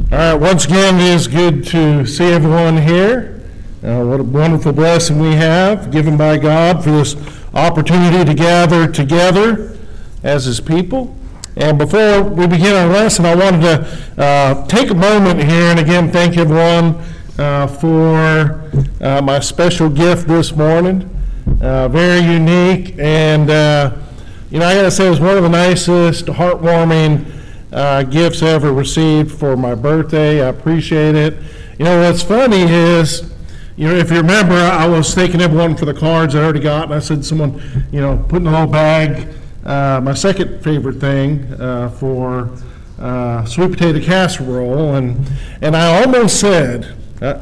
All right, once again, it is good to see everyone here. What a wonderful blessing we have given by God for this opportunity to gather together as His people. And before we begin our lesson, I wanted to take a moment here and again thank everyone for my special gift this morning. Very unique, and I got to say it was one of the nicest, heartwarming gifts I ever received for my birthday. I appreciate it. What's funny is, if you remember, I was thanking everyone for the cards I already got, and I said someone, put in a little bag my second favorite thing for sweet potato casserole, and I almost said,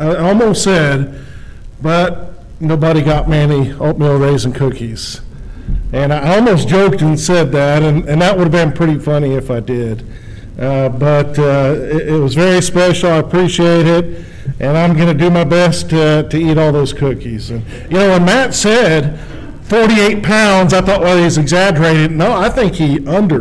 but nobody got me any oatmeal raisin cookies. And I almost joked and said that, and that would have been pretty funny if I did. But it was very special. I appreciate it, and I'm going to do my best to eat all those cookies. And when Matt said 48 pounds, I thought, well, he's exaggerated. No, I think he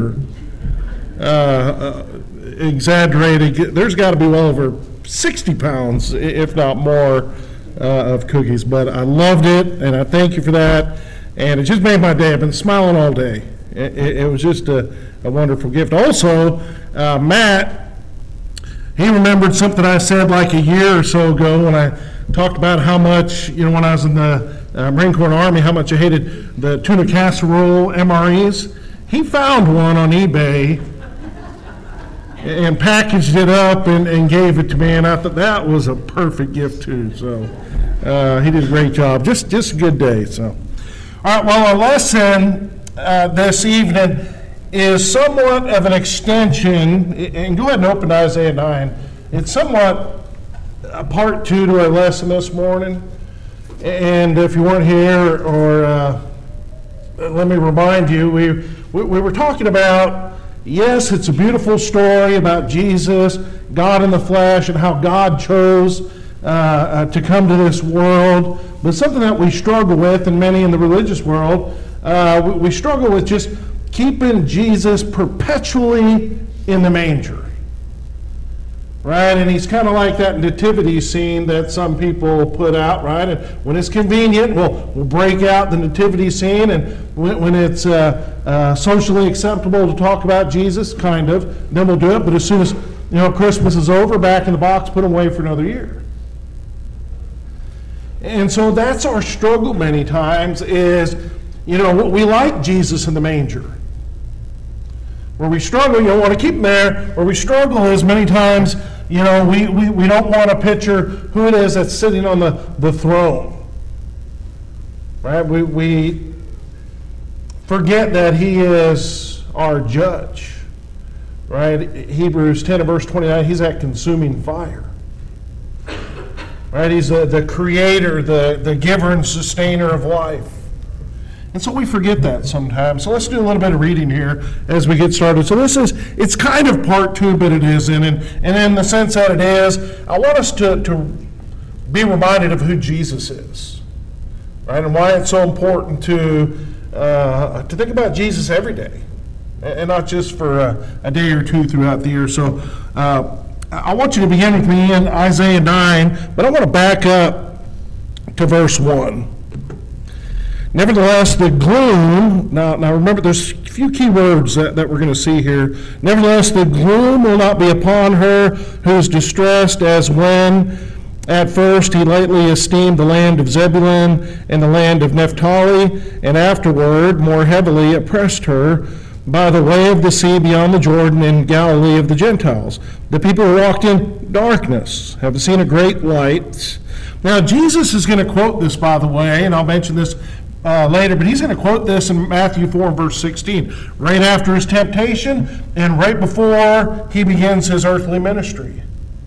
exaggerated. There's got to be well over 60 pounds, if not more, of cookies. But I loved it, and I thank you for that. And it just made my day. I've been smiling all day. It was just a wonderful gift. Also, Matt, he remembered something I said like a year or so ago when I talked about how much, when I was in the Marine Corps Army, how much I hated the tuna casserole MREs. He found one on eBay and packaged it up and gave it to me, and I thought that was a perfect gift too. So he did a great job. Just a good day. So. All right, well, our lesson this evening is somewhat of an extension, and go ahead and open to Isaiah 9. It's somewhat a part 2 to our lesson this morning, and if you weren't here, or let me remind you, we were talking about, yes, it's a beautiful story about Jesus, God in the flesh, and how God chose to come to this world, but something that we struggle with, and many in the religious world, we struggle with just keeping Jesus perpetually in the manger, right? And he's kind of like that nativity scene that some people put out, right? And when it's convenient, we'll break out the nativity scene, and when it's socially acceptable to talk about Jesus, kind of, then we'll do it. But as soon as Christmas is over, back in the box, put them away for another year. And so that's our struggle many times is, we like Jesus in the manger. Where we struggle, want to keep him there. Where we struggle is many times, we don't want to picture who it is that's sitting on the throne. Right? We forget that he is our judge. Right? Hebrews 10 and verse 29, he's that consuming fire. Right? He's the creator, the giver and sustainer of life. And so we forget that sometimes. So let's do a little bit of reading here as we get started. So it's kind of part 2, but it isn't. And in the sense that it is, I want us to be reminded of who Jesus is. Right? And why it's so important to think about Jesus every day. And not just for a day or two throughout the year. So I want you to begin with me in Isaiah 9, but I want to back up to verse 1. Nevertheless, the gloom, now remember there's a few key words that we're going to see here. Nevertheless, the gloom will not be upon her who is distressed, as when at first he lightly esteemed the land of Zebulun and the land of Naphtali, and afterward more heavily oppressed her by the way of the sea beyond the Jordan in Galilee of the Gentiles. The people who walked in darkness have seen a great light. Now, Jesus is going to quote this, by the way, and I'll mention this later, but he's going to quote this in Matthew 4, verse 16, right after his temptation and right before he begins his earthly ministry.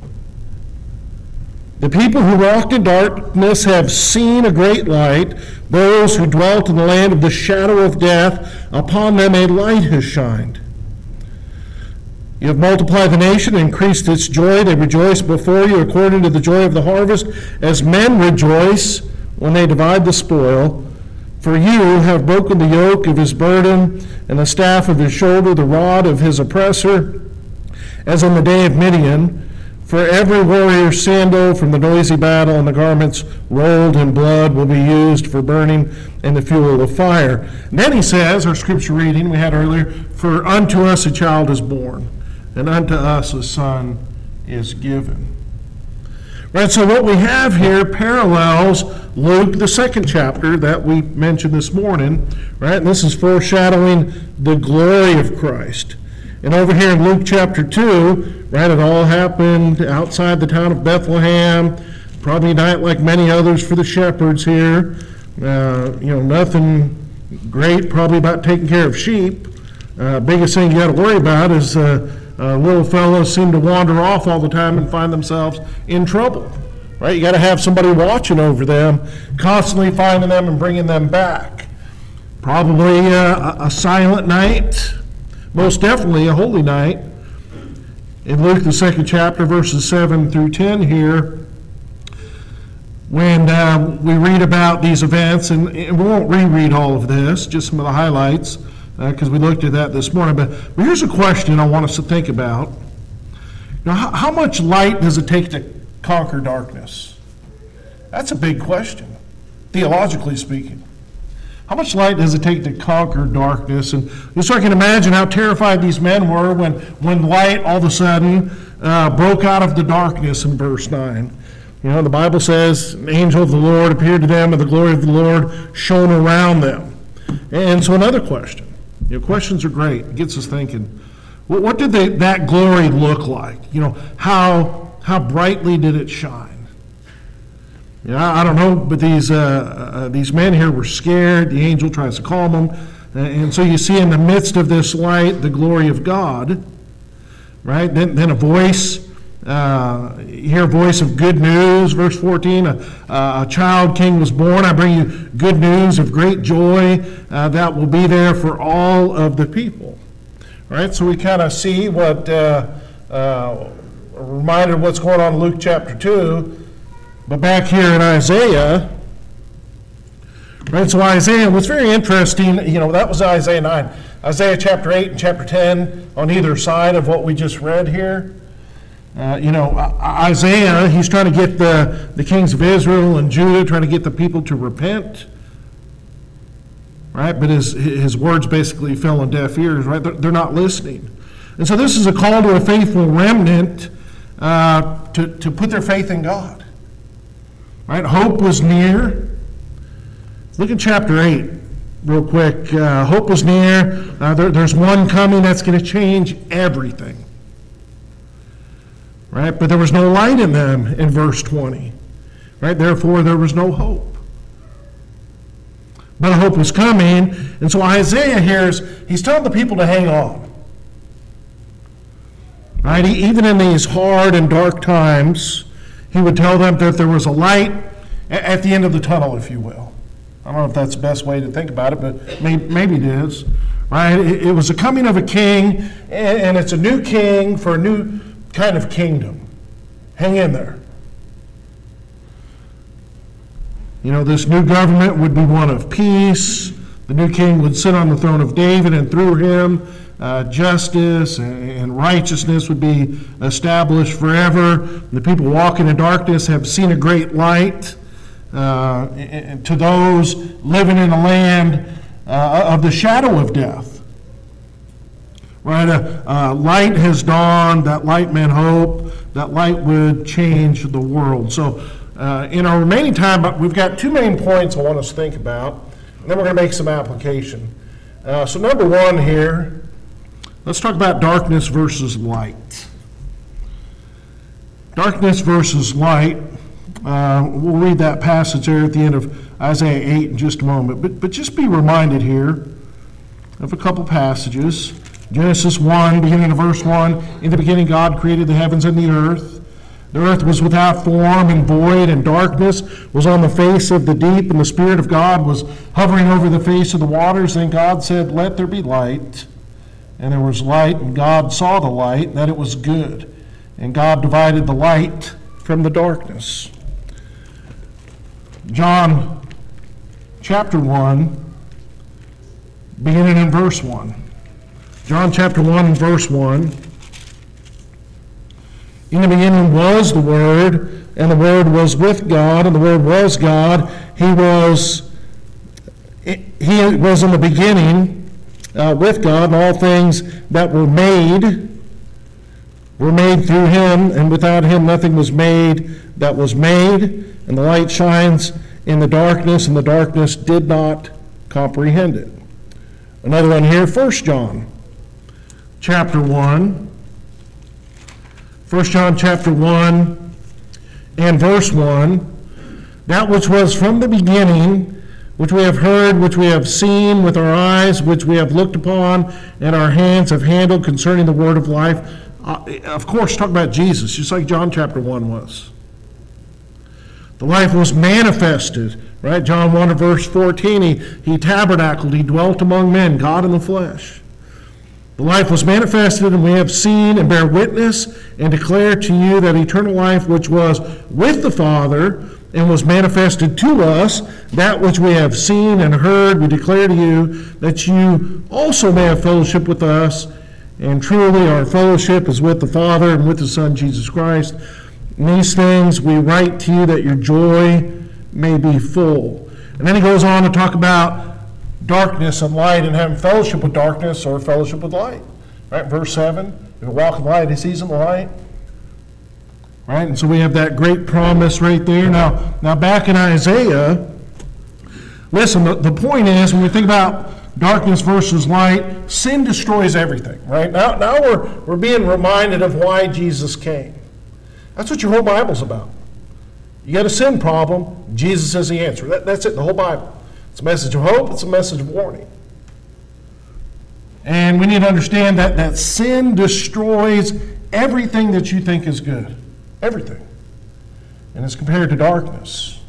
The people who walked in darkness have seen a great light. Those who dwelt in the land of the shadow of death, upon them a light has shined. You have multiplied the nation, increased its joy. They rejoice before you according to the joy of the harvest, as men rejoice when they divide the spoil. For you have broken the yoke of his burden and the staff of his shoulder, the rod of his oppressor, as on the day of Midian. For every warrior's sandal from the noisy battle and the garments rolled in blood will be used for burning and the fuel of fire. And then he says, our scripture reading we had earlier, for unto us a child is born, and unto us a son is given. Right, so what we have here parallels Luke, the second chapter that we mentioned this morning, right? And this is foreshadowing the glory of Christ. And over here in Luke chapter 2, right, it all happened outside the town of Bethlehem, probably not like many others for the shepherds here. Nothing great probably about taking care of sheep. Biggest thing you got to worry about is little fellows seem to wander off all the time and find themselves in trouble. Right? You got to have somebody watching over them, constantly finding them and bringing them back. Probably a silent night, most definitely a holy night. In Luke, the second chapter, verses 7 through 10 here, when we read about these events, and we won't reread all of this, just some of the highlights, because we looked at that this morning. But here's a question I want us to think about. How much light does it take to conquer darkness? That's a big question, theologically speaking. How much light does it take to conquer darkness? And so I can imagine how terrified these men were when light all of a sudden broke out of the darkness in verse 9. The Bible says, an angel of the Lord appeared to them, and the glory of the Lord shone around them. And so another question. Questions are great. It gets us thinking. What did that glory look like? How brightly did it shine? I don't know, but these men here were scared. The angel tries to calm them. And so you see in the midst of this light the glory of God, right? Then a voice, you hear a voice of good news, verse 14, a child king was born. I bring you good news of great joy that will be there for all of the people. Right? So we kind of see what, a reminder of what's going on in Luke chapter 2. But back here in Isaiah, right, so Isaiah, what's very interesting, that was Isaiah 9. Isaiah chapter 8 and chapter 10 on either side of what we just read here. Isaiah, he's trying to get the kings of Israel and Judah, trying to get the people to repent. Right, but his words basically fell on deaf ears, right? They're not listening. And so this is a call to a faithful remnant to put their faith in God. Right? Hope was near. Look at chapter 8 real quick. Hope was near. There's one coming that's going to change everything. Right? But there was no light in them in verse 20. Right? Therefore, there was no hope. But hope was coming. And so Isaiah here he's telling the people to hang on. Right? Even in these hard and dark times, he would tell them that there was a light at the end of the tunnel, if you will. I don't know if that's the best way to think about it, but maybe it is. Right? It was the coming of a king, and it's a new king for a new kind of kingdom. Hang in there. This new government would be one of peace. The new king would sit on the throne of David, and through him, justice and righteousness would be established forever. The people walking in darkness have seen a great light. And to those living in a land of the shadow of death, right? Light has dawned. That light meant hope. That light would change the world. So, in our remaining time, we've got two main points I want us to think about, and then we're going to make some application. So, number one here. Let's talk about darkness versus light. Darkness versus light. We'll read that passage there at the end of Isaiah 8 in just a moment. But just be reminded here of a couple passages. Genesis 1, beginning of verse 1. In the beginning God created the heavens and the earth. The earth was without form and void, and darkness was on the face of the deep, and the Spirit of God was hovering over the face of the waters. Then God said, "Let there be light." And there was light, and God saw the light, that it was good. And God divided the light from the darkness. John chapter 1, beginning in verse 1. John chapter 1 and verse 1. In the beginning was the Word, and the Word was with God, and the Word was God. He was in the beginning with God, and all things that were made through him, and without him nothing was made that was made. And the light shines in the darkness, and the darkness did not comprehend it. Another one here, 1 John chapter 1. 1 John chapter 1 and verse 1. That which was from the beginning, which we have heard, which we have seen with our eyes, which we have looked upon, and our hands have handled concerning the word of life. Of course, talk about Jesus, just like John chapter 1 was. The life was manifested, right? John 1 verse 14, he tabernacled, he dwelt among men, God in the flesh. The life was manifested, and we have seen and bear witness and declare to you that eternal life which was with the Father and was manifested to us, that which we have seen and heard, we declare to you, that you also may have fellowship with us. And truly our fellowship is with the Father and with the Son, Jesus Christ. And these things we write to you that your joy may be full. And then he goes on to talk about darkness and light and having fellowship with darkness or fellowship with light. Right? Verse 7, if you walk in light, he sees in the light. Right? And so we have that great promise right there. Now back in Isaiah, listen, the point is, when we think about darkness versus light, sin destroys everything, right? Now we're being reminded of why Jesus came. That's what your whole Bible's about. You got a sin problem, Jesus is the answer. That's it, the whole Bible. It's a message of hope, it's a message of warning. And we need to understand that sin destroys everything that you think is good. Everything. And it's compared to darkness.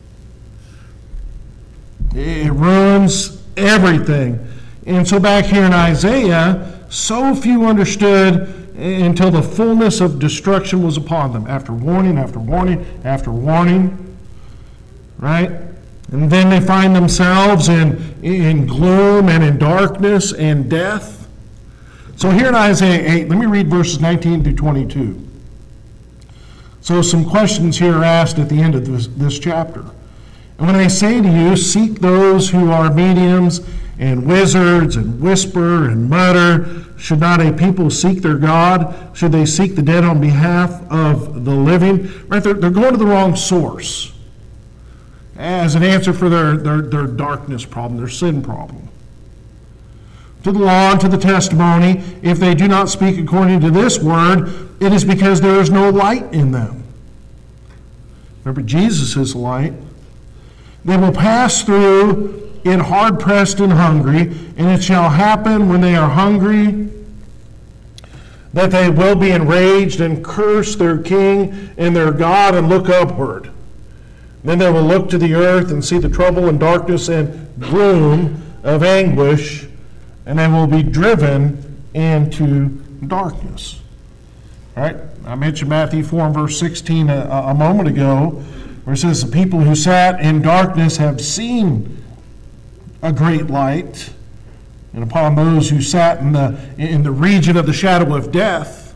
It ruins everything. And so back here in Isaiah, so few understood until the fullness of destruction was upon them. After warning, after warning, after warning. Right? And then they find themselves in gloom and in darkness and death. So here in Isaiah 8, let me read verses 19 through 22. So some questions here are asked at the end of this chapter. And when they say to you, seek those who are mediums and wizards and whisper and mutter, should not a people seek their God? Should they seek the dead on behalf of the living? Right? They're going to the wrong source as an answer for their darkness problem, their sin problem. To the law and to the testimony, if they do not speak according to this word, it is because there is no light in them. Remember, Jesus is the light. They will pass through it hard-pressed and hungry, and it shall happen when they are hungry that they will be enraged and curse their king and their God and look upward. Then they will look to the earth and see the trouble and darkness and gloom of anguish, and they will be driven into darkness. All right, I mentioned Matthew 4 and verse 16 a moment ago, where it says, the people who sat in darkness have seen a great light, and upon those who sat in the region of the shadow of death,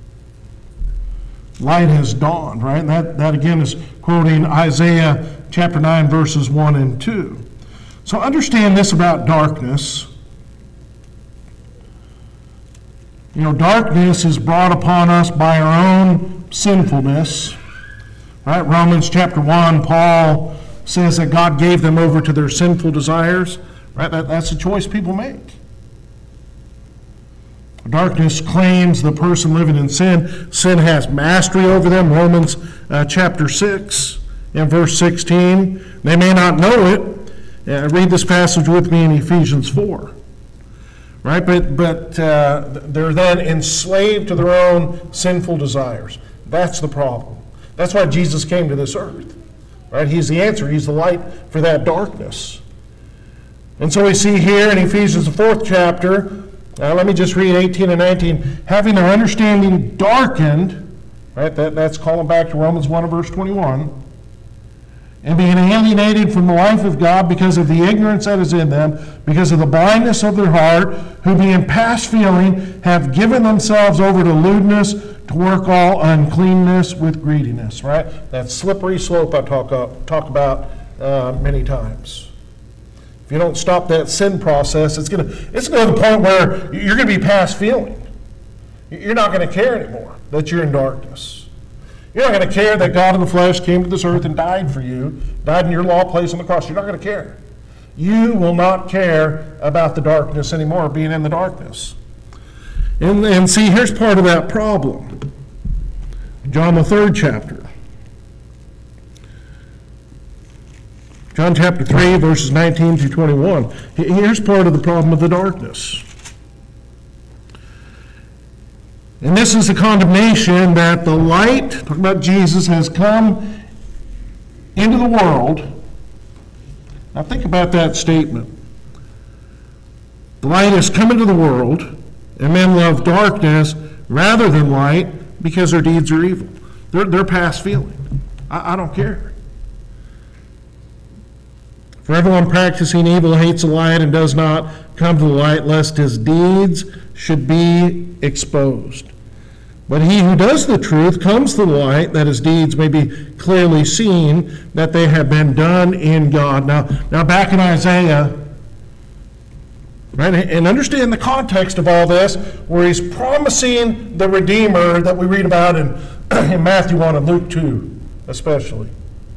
light has dawned, right? And that again is quoting Isaiah chapter 9, verses 1 and 2. So understand this about darkness. You know, darkness is brought upon us by our own sinfulness. Right? Romans chapter 1, Paul says that God gave them over to their sinful desires. Right? That's a choice people make. Darkness claims the person living in sin. Sin has mastery over them. Romans chapter 6 and verse 16. They may not know it. Read this passage with me in Ephesians 4. Right? But they're then enslaved to their own sinful desires. That's the problem. That's why Jesus came to this earth. Right? He's the answer. He's the light for that darkness. And so we see here in Ephesians, the 4th chapter, let me just read 18 and 19. Having their understanding darkened, right? That's calling back to Romans 1 and verse 21. and being alienated from the life of God because of the ignorance that is in them, because of the blindness of their heart, who being past feeling have given themselves over to lewdness, to work all uncleanness with greediness, right? That slippery slope I talk about many times. If you don't stop that sin process, it's going to the point where you're going to be past feeling. You're not going to care anymore that you're in darkness. You're not going to care that God in the flesh came to this earth and died for you, died in your law place on the cross. You're not going to care. You will not care about the darkness anymore, being in the darkness. And see, here's part of that problem. John, the 3rd chapter. John chapter 3, verses 19 through 21. Here's part of the problem of the darkness. And this is the condemnation that the light, talking about Jesus, has come into the world. Now think about that statement. The light has come into the world, and men love darkness rather than light because their deeds are evil. They're past feeling. I don't care. For everyone practicing evil hates the light and does not come to the light, lest his deeds should be exposed. But he who does the truth comes to the light, that his deeds may be clearly seen, that they have been done in God. Now back in Isaiah, right, and understand the context of all this, where he's promising the Redeemer that we read about in Matthew 1 and Luke 2 especially.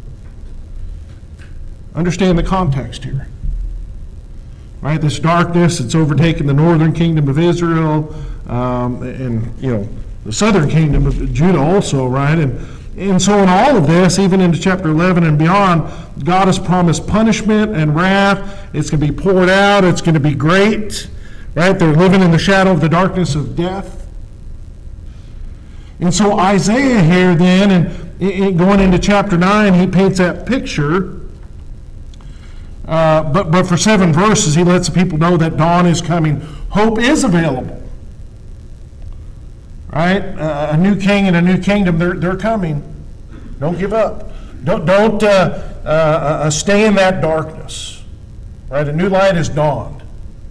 Understand the context here. Right, this darkness, it's overtaken the northern kingdom of Israel, and the southern kingdom of Judah also, right? And so in all of this, even into chapter 11 and beyond, God has promised punishment and wrath. It's going to be poured out. It's going to be great, right? They're living in the shadow of the darkness of death. And so Isaiah here then, and going into chapter 9, he paints that picture. But for 7 verses, he lets the people know that dawn is coming. Hope is available. Right? A new king and a new kingdom, they're coming. Don't give up. Don't stay in that darkness. Right? A new light has dawned.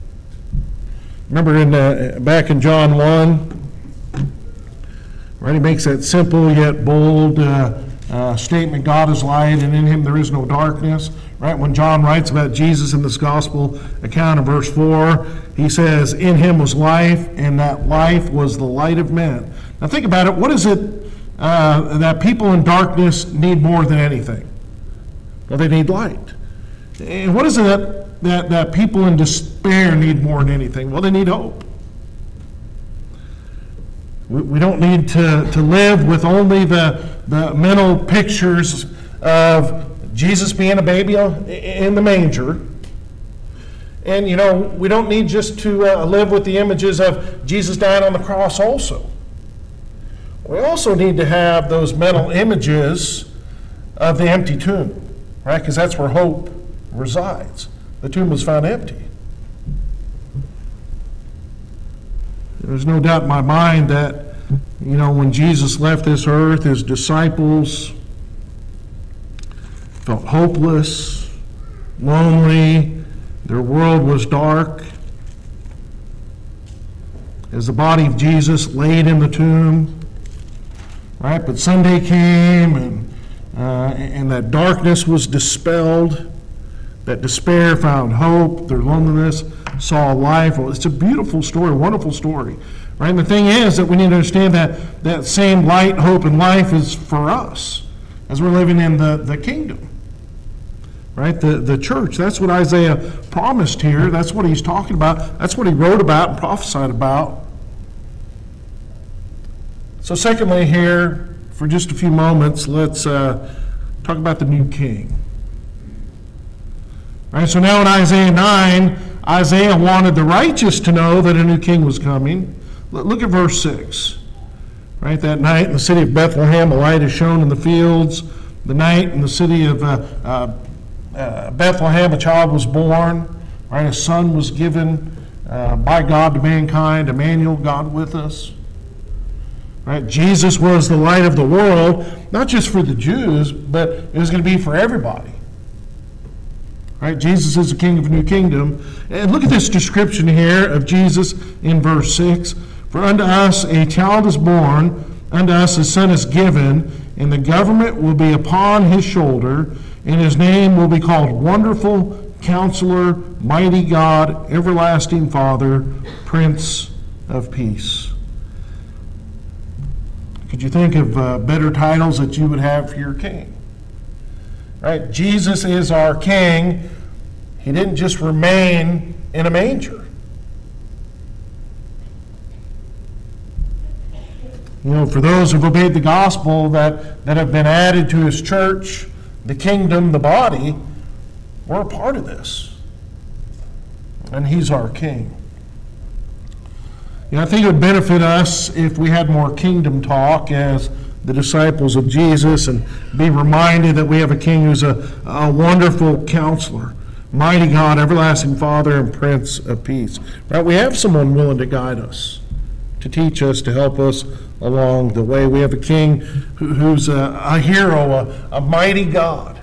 Remember back in John 1, right? He makes that simple yet bold statement, God is light and in him there is no darkness. Right? When John writes about Jesus in this gospel account in verse 4, he says, in him was life, and that life was the light of men. Now think about it. What is it that people in darkness need more than anything? Well, they need light. And what is it that people in despair need more than anything? Well, they need hope. We don't need to live with only the mental pictures of Jesus being a baby in the manger. And, we don't need just to live with the images of Jesus dying on the cross also. We also need to have those mental images of the empty tomb, right? Because that's where hope resides. The tomb was found empty. There's no doubt in my mind that, when Jesus left this earth, his disciples felt hopeless, lonely, their world was dark. As the body of Jesus laid in the tomb, right? But Sunday came and that darkness was dispelled. That despair found hope. Their loneliness saw life. Well, it's a beautiful story, a wonderful story. Right? And the thing is that we need to understand that same light, hope, and life is for us as we're living in the kingdom. Right? The church. That's what Isaiah promised here. That's what he's talking about. That's what he wrote about and prophesied about. So secondly here, for just a few moments, let's talk about the new king. Right? So now in Isaiah 9, Isaiah wanted the righteous to know that a new king was coming. Look at verse 6. Right? That night in the city of Bethlehem, a light is shone in the fields. The night in the city of Bethlehem, a child was born, right? A son was given by God to mankind, Emmanuel, God with us. Right? Jesus was the light of the world, not just for the Jews, but it was going to be for everybody. Right? Jesus is the King of a new kingdom. And look at this description here of Jesus in verse 6. For unto us a child is born, unto us a son is given, and the government will be upon his shoulder, and his name will be called Wonderful Counselor, Mighty God, Everlasting Father, Prince of Peace. Could you think of better titles that you would have for your king? Right? Jesus is our king. He didn't just remain in a manger. You know, for those who've obeyed the gospel that have been added to his church, the kingdom, the body, we're a part of this. And he's our king. You know, I think it would benefit us if we had more kingdom talk as the disciples of Jesus and be reminded that we have a king who's a wonderful counselor, mighty God, everlasting Father, and Prince of Peace. Right? We have someone willing to guide us, to teach us, to help us along the way. We have a king who's a hero, a mighty God.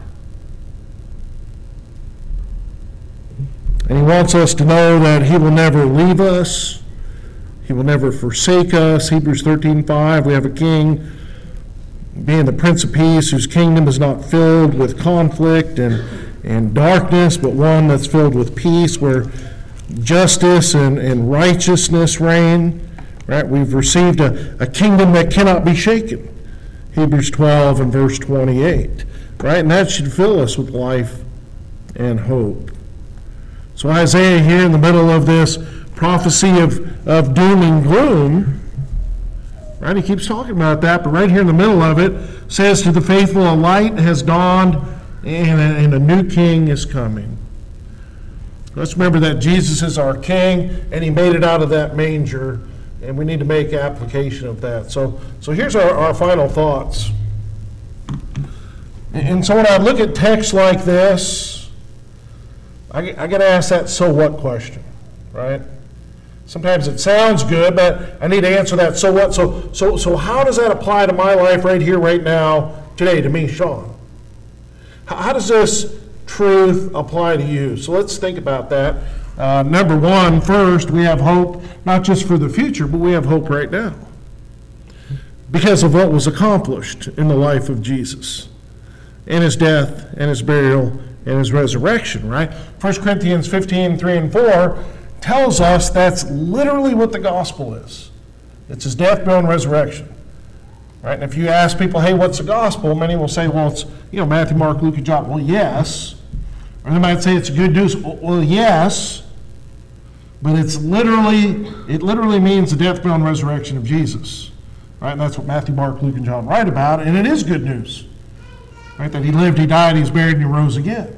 And he wants us to know that he will never leave us. He will never forsake us. Hebrews 13:5, we have a king being the Prince of Peace, whose kingdom is not filled with conflict and darkness, but one that's filled with peace, where justice and righteousness reign. Right? We've received a kingdom that cannot be shaken. Hebrews 12 and verse 28. Right? And that should fill us with life and hope. So Isaiah here in the middle of this prophecy of doom and gloom, right? He keeps talking about that, but right here in the middle of it says, to the faithful a light has dawned and a new king is coming. Let's remember that Jesus is our king and he made it out of that manger, and we need to make application of that. So here's our final thoughts. And so when I look at texts like this, I got to ask that so what question, right? Sometimes it sounds good, but I need to answer that so what. So how does that apply to my life right here, right now, today, to me, Sean? How does this truth apply to you? So let's think about that. Number one, first, we have hope, not just for the future, but we have hope right now, because of what was accomplished in the life of Jesus, in his death, and his burial, and his resurrection, right? 1 Corinthians 15:3-4 tells us that's literally what the gospel is. It's his death, burial, and resurrection. Right? And if you ask people, hey, what's the gospel? Many will say, well, it's Matthew, Mark, Luke, and John. Well, yes. Or they might say it's good news. Well, yes. But it literally means the death, burial, and resurrection of Jesus. Right? And that's what Matthew, Mark, Luke, and John write about. And it is good news. Right? That he lived, he died, he was buried, and he rose again.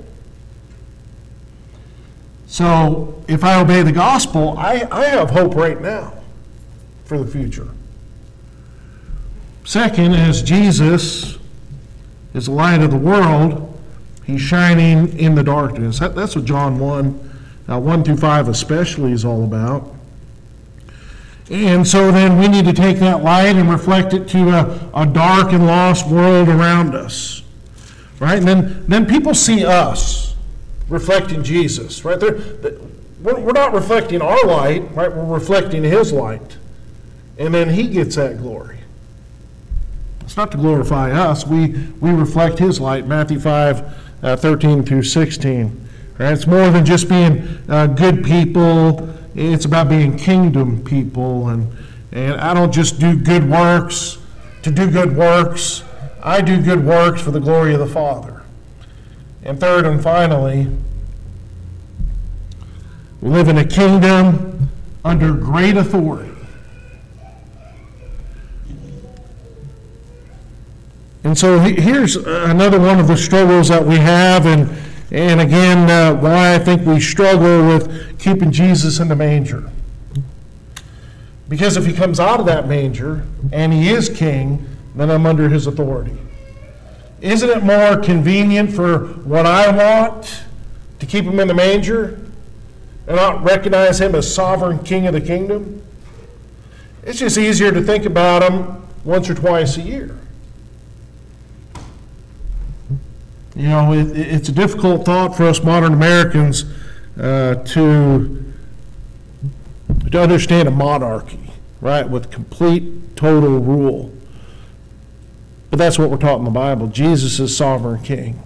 So if I obey the gospel, I have hope right now for the future. Second, as Jesus is the light of the world, he's shining in the darkness. That's what John 1:1-5 especially is all about. And so then we need to take that light and reflect it to a dark and lost world around us. Right? And then people see us reflecting Jesus, right? We're not reflecting our light, right? We're reflecting his light. And then he gets that glory. It's not to glorify us. We reflect his light, Matthew 5:13-16. Right? It's more than just being good people. It's about being kingdom people. And I don't just do good works to do good works. I do good works for the glory of the Father. And third and finally, we live in a kingdom under great authority. And so here's another one of the struggles that we have, and again, why I think we struggle with keeping Jesus in the manger. Because if he comes out of that manger, and he is king, then I'm under his authority. Isn't it more convenient for what I want to keep him in the manger and not recognize him as sovereign king of the kingdom? It's just easier to think about him once or twice a year. You know, it's a difficult thought for us modern Americans to understand a monarchy, right, with complete, total rule. But that's what we're taught in the Bible. Jesus is sovereign king.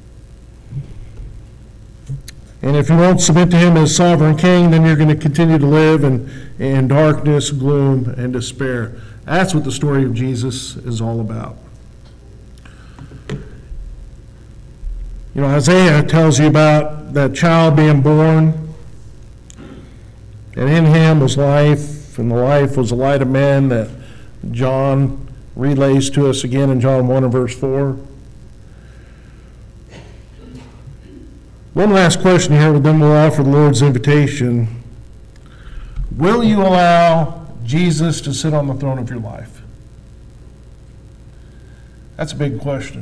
And if you won't submit to him as sovereign king, then you're going to continue to live in darkness, gloom, and despair. That's what the story of Jesus is all about. You know, Isaiah tells you about that child being born, and in him was life, and the life was the light of men, that John relays to us again in John 1 and verse 4. One last question here, but then we'll offer the Lord's invitation. Will you allow Jesus to sit on the throne of your life? That's a big question.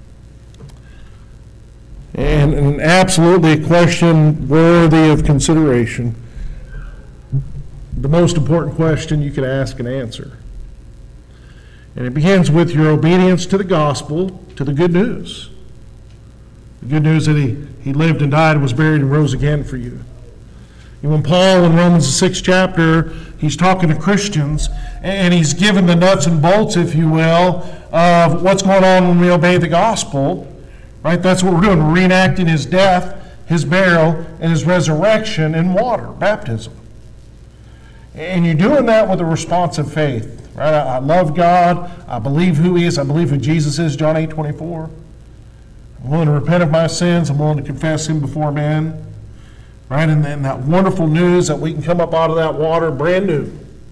And absolutely a question worthy of consideration. The most important question you could ask and answer. And it begins with your obedience to the gospel, to the good news. The good news that he lived and died, was buried, and rose again for you. And when Paul in Romans the 6th chapter, he's talking to Christians, and he's given the nuts and bolts, if you will, of what's going on when we obey the gospel. Right? That's what we're doing. We're reenacting his death, his burial, and his resurrection in water, baptism. And you're doing that with a response of faith. Right? I love God. I believe who he is. I believe who Jesus is, John 8:24. I'm willing to repent of my sins. I'm willing to confess him before men. Right? And then that wonderful news that we can come up out of that water brand new.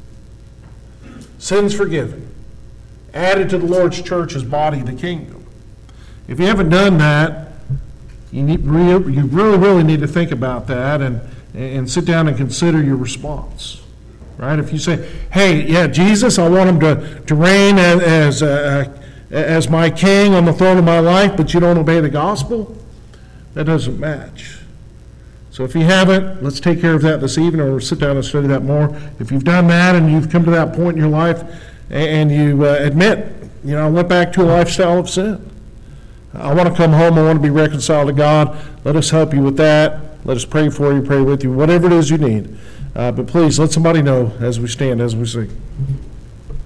Sins forgiven. Added to the Lord's church, his body, the kingdom. If you haven't done that, you really need to think about that and sit down and consider your response. Right? If you say, hey, yeah, Jesus, I want him to reign as my king on the throne of my life, but you don't obey the gospel, that doesn't match. So if you haven't, let's take care of that this evening, or sit down and study that more. If you've done that and you've come to that point in your life and you admit, I went back to a lifestyle of sin. I want to come home. I want to be reconciled to God. Let us help you with that. Let us pray for you, pray with you, whatever it is you need. But please, let somebody know as we stand, as we sing.